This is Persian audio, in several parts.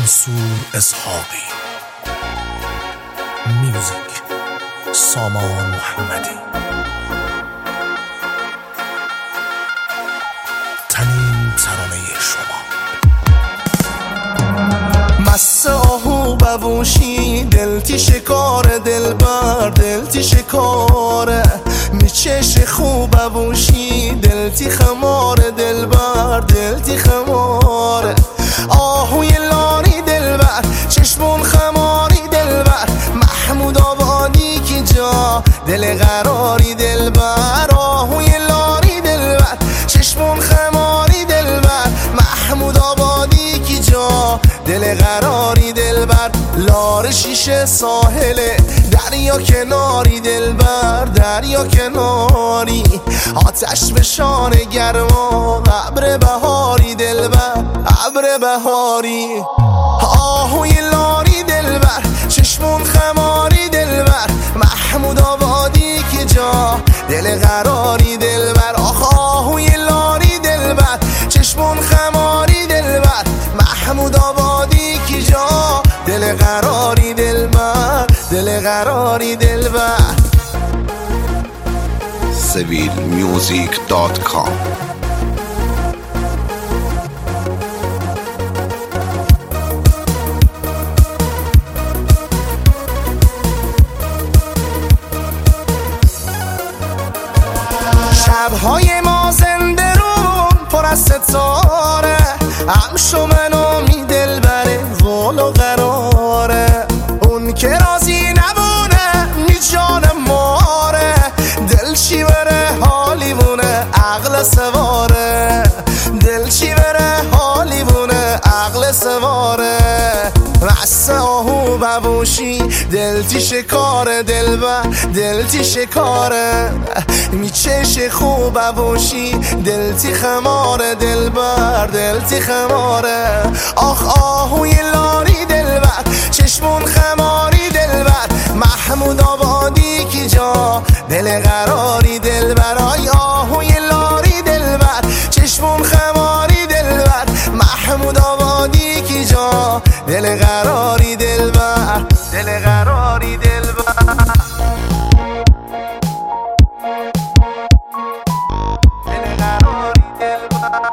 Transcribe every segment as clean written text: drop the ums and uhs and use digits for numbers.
منصور اسحاقی. میوزیک سامان محمدی. تنین ترانه شما. مست آهو ببوشی دلتی شکار دلبر دلتی شکاره میچش خوب ببوشی دلتی خمار دلبر دلتی خماره آهوی لاری دلبر چشمون خماری دلبر محمود آبادی کی جا دل قراری دلبر آهوی لاری دلبر چشمون خماری دلبر محمود آبادی کی جا دل قراری دلبر لار شیشه ساحله دریا کناری دلبر دریا کناری آتش به شان گرما ابر بهاری دلبر ابر بهاری آهوی لاری دلبر چشمون خماری دلبر محمود آبادی که جا دل قراری دلبر آهوی لاری دلبر چشمون خماری دلبر محمود آبادی که جا دل قراری دلبر دل قراری دلبر. civilmusic.com شبهای ما زنده رون پر از ستاره همشو منو می دل بره قول و قراره اون که راضی نبونه می جان ماره دل چی بره حالی بونه عقل سواره دل چی بره حالی بونه عقل سواره مست آهو ببوشی دلتی شکار دلبر دلتی شکاره میچش خوب ببوشی دلتی خماره دلبر دلتی خماره آخ آهوی لاری دلبر چشمون خماری دلبر محمود آبادی کی جا دل قراری دلبر آی آهوی لاری دلبر چشمون خماری دلبر محمود آبادی کی جا دل قراری دلبر دل قراری دلبر دل قراری دلبر.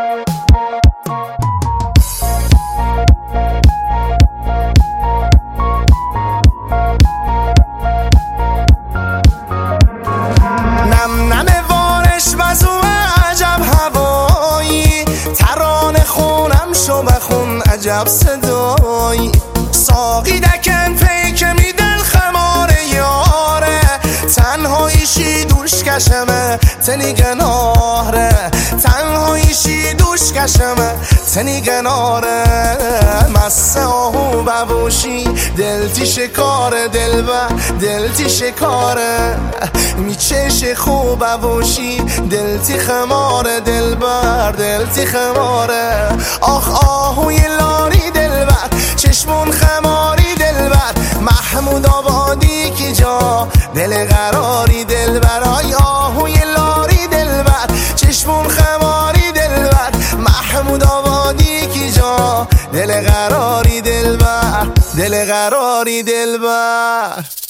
نم نم وارش وزو عجب هوایی ترانه خونم شو بخون عجب صدایی ساقی دکن پیک می دل خماره یاره تنهاییشی دوش کشمه تنی گناره تنهاییشی دوش کشمه تنی گناره مست آهو ببوشی دلتی شکار دلبر دلتی شکاره میچش خوب ببوشی دلتی خماره دلبر دلتی خماره آخ آهوی لاری دلبر چشمون خماری دلبر محمود آبادی کی جا دل قراری دلبر آی آهوی لاری دلبر چشمون خماری دلبر محمود آبادی کی جا دل قراری دلبر دل قراری دلبر.